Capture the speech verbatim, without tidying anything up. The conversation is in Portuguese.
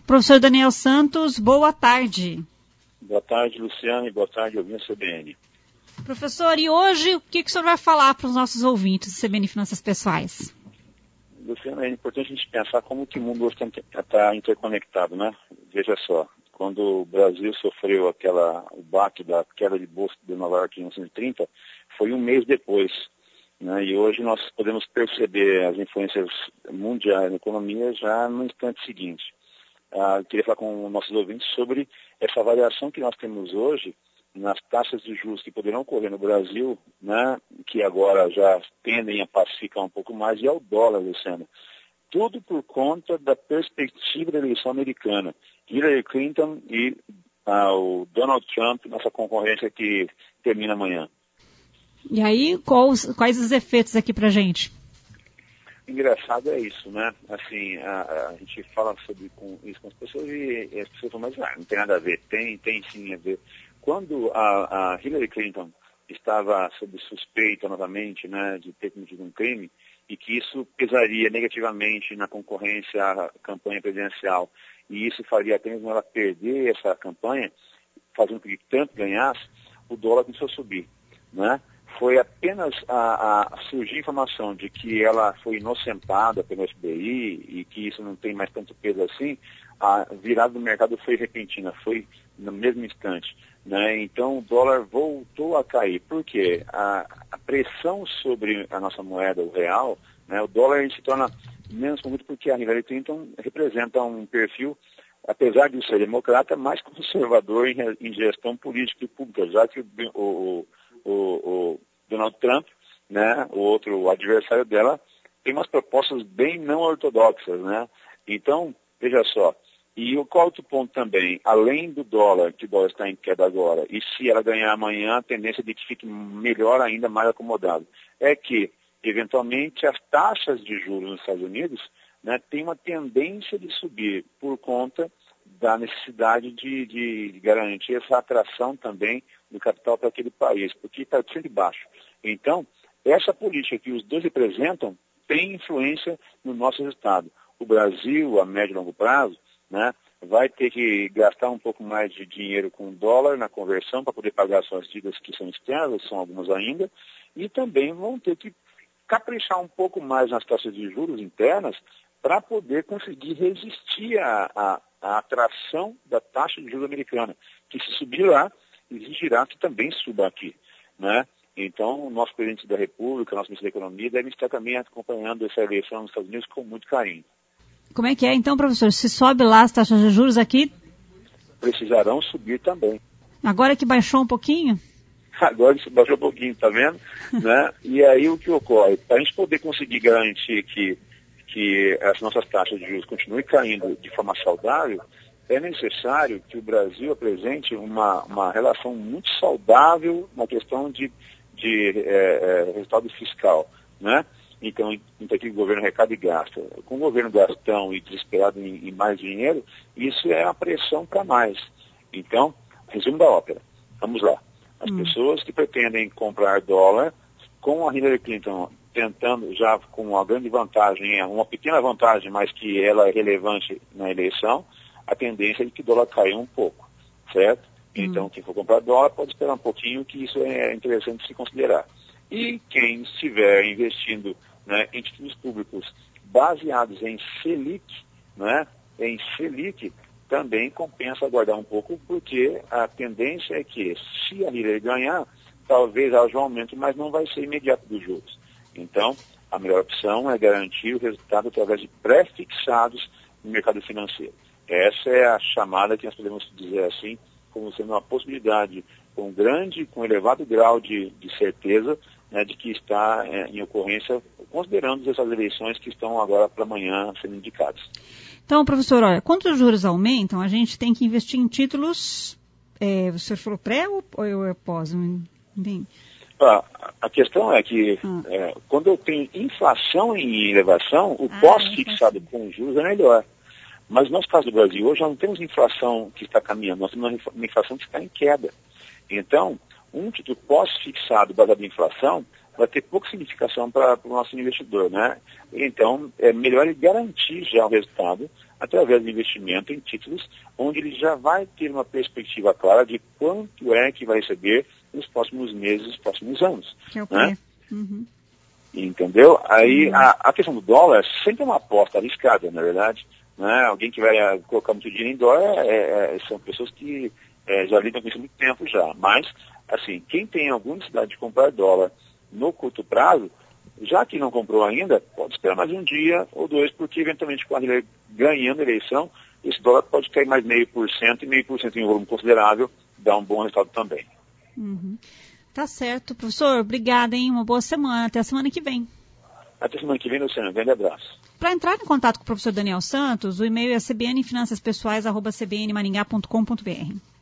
Professor Daniel Santos, boa tarde. Boa tarde, Luciana, e boa tarde, ouvintes do C B N. Professor, e hoje o que, que o senhor vai falar para os nossos ouvintes do C B N Finanças Pessoais? Luciana, é importante a gente pensar como que o mundo hoje está interconectado, né? Veja só, quando o Brasil sofreu aquela, o baque da queda de bolsa de Nova York em mil novecentos e trinta, foi um mês depois, né? E hoje nós podemos perceber as influências mundiais na economia já no instante seguinte. Ah, eu queria falar com nossos ouvintes sobre essa variação que nós temos hoje nas taxas de juros que poderão ocorrer no Brasil, né, que agora já tendem a pacificar um pouco mais, e ao dólar, Luciano. Tudo por conta da perspectiva da eleição americana. Hillary Clinton e ah, o Donald Trump nessa concorrência que termina amanhã. E aí, quais, quais os efeitos aqui pra gente? Engraçado é isso, né? Assim, a, a gente fala sobre com, isso com as pessoas e, e as pessoas falam, mas ah, não tem nada a ver. Tem, tem sim a ver. Quando a, a Hillary Clinton estava sob suspeita novamente, né, de ter cometido um crime, e que isso pesaria negativamente na concorrência à campanha presidencial, e isso faria apenas ela perder essa campanha, fazendo com que Trump ganhasse, o dólar começou a subir, né? Foi apenas a, a surgir informação de que ela foi inocentada pelo F B I e que isso não tem mais tanto peso assim, a virada do mercado foi repentina, foi no mesmo instante, né? Então o dólar voltou a cair. Por quê? A, a pressão sobre a nossa moeda, o real, né? O dólar se torna menos conhecido porque a Hillary Clinton representa um perfil, apesar de ser democrata, mais conservador em, em gestão política e pública, já que o, o O, o Donald Trump, né, o outro adversário dela, tem umas propostas bem não ortodoxas, né? Então, veja só, e o qual outro ponto também, além do dólar, que o dólar está em queda agora, e se ela ganhar amanhã, a tendência de que fique melhor ainda, mais acomodado, é que, eventualmente, as taxas de juros nos Estados Unidos, né, tem uma tendência de subir por conta da necessidade de, de garantir essa atração também do capital para aquele país, porque está sempre baixo. Então, essa política que os dois representam tem influência no nosso resultado. O Brasil, a médio e longo prazo, né, vai ter que gastar um pouco mais de dinheiro com dólar na conversão para poder pagar suas dívidas que são externas, são algumas ainda, e também vão ter que caprichar um pouco mais nas taxas de juros internas para poder conseguir resistir à, à, à atração da taxa de juros americana, que se subir lá, exigirá que também suba aqui, né? Então, o nosso presidente da República, nosso ministro da Economia, deve estar também acompanhando essa eleição nos Estados Unidos com muito carinho. Como é que é, então, professor? Se sobe lá as taxas de juros aqui? Precisarão subir também. Agora que baixou um pouquinho? Agora isso baixou um pouquinho, tá vendo? né? E aí o que ocorre? Para a gente poder conseguir garantir que, que as nossas taxas de juros continuem caindo de forma saudável, é necessário que o Brasil apresente uma, uma relação muito saudável na questão de, de é, é, resultado fiscal, né? Então, então aqui o governo arrecada e gasta. Com o governo gastão e desesperado em, em mais dinheiro, isso é uma pressão para mais. Então, resumo da ópera. Vamos lá. As hum. pessoas que pretendem comprar dólar, com a Hillary Clinton tentando já com uma grande vantagem, uma pequena vantagem, mas que ela é relevante na eleição, a tendência é de que o dólar caia um pouco, certo? Hum. Então, quem for comprar dólar pode esperar um pouquinho, que isso é interessante de se considerar. E quem estiver investindo, né, em títulos públicos baseados em Selic, né, em Selic, também compensa aguardar um pouco, porque a tendência é que, se a Hillary ganhar, talvez haja um aumento, mas não vai ser imediato dos juros. Então, a melhor opção é garantir o resultado através de pré-fixados no mercado financeiro. Essa é a chamada que nós podemos dizer assim, como sendo uma possibilidade com grande, com elevado grau de, de certeza, né, de que está é, em ocorrência, considerando essas eleições que estão agora para amanhã sendo indicadas. Então, professor, olha, quando os juros aumentam, a gente tem que investir em títulos, é, o senhor falou pré ou, ou pós? Bem... Ah, a questão é que ah. é, quando eu tenho inflação em elevação, o ah, pós-fixado com juros é melhor. Mas no nosso caso do Brasil, hoje nós não temos inflação que está caminhando, nós temos uma inflação que está em queda. Então, um título pós-fixado baseado em inflação vai ter pouca significação para o nosso investidor, né? Então, é melhor ele garantir já o resultado através do investimento em títulos, onde ele já vai ter uma perspectiva clara de quanto é que vai receber nos próximos meses, nos próximos anos. Que é o né? Uhum. Entendeu? Aí uhum. a, a questão do dólar sempre é uma aposta arriscada, na verdade. Né? Alguém que vai uh, colocar muito dinheiro em dólar é, é, são pessoas que é, já lidam com isso há muito tempo já. Mas, assim, quem tem alguma necessidade de comprar dólar no curto prazo, já que não comprou ainda, pode esperar mais um dia ou dois, porque eventualmente quando ele ganhando a eleição, esse dólar pode cair mais meio por cento, e meio por cento em um volume considerável, dá um bom resultado também. Uhum. Tá certo, professor. Obrigada, hein? Uma boa semana. Até a semana que vem. Até semana que vem, Luciano. Um grande abraço. Para entrar em contato com o professor Daniel Santos, o e-mail é c b n finanças pessoais arroba c b n maringá ponto com ponto b r.